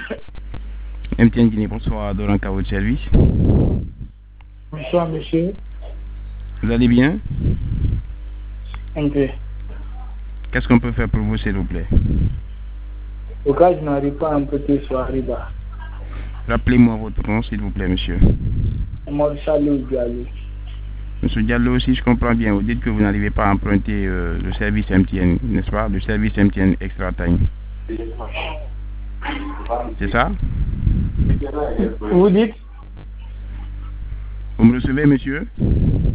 MTN Guinée, bonsoir, Doranka, votre service. Bonsoir, monsieur. Vous allez bien? Un peu. Qu'est-ce qu'on peut faire pour vous, s'il vous plaît? Au cas où je n'arrive pas à emprunter sur Arriba. Rappelez-moi votre nom, s'il vous plaît, monsieur. Moi, Charles Diallo. Monsieur Diallo, si je comprends bien, vous dites que vous n'arrivez pas à emprunter le service MTN, n'est-ce pas? Le service MTN Extra Time. C'est ça? Vous dites? Vous me recevez, monsieur?